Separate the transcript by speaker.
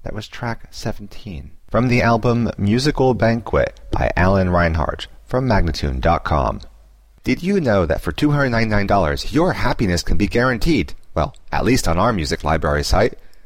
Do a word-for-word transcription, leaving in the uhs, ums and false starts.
Speaker 1: That was track seventeen. From the album Musical Banquet by Alan Reinhardt from Magnatune dot com. Did you know that for two hundred ninety-nine dollars your happiness can be guaranteed? Well, at least on our music library site.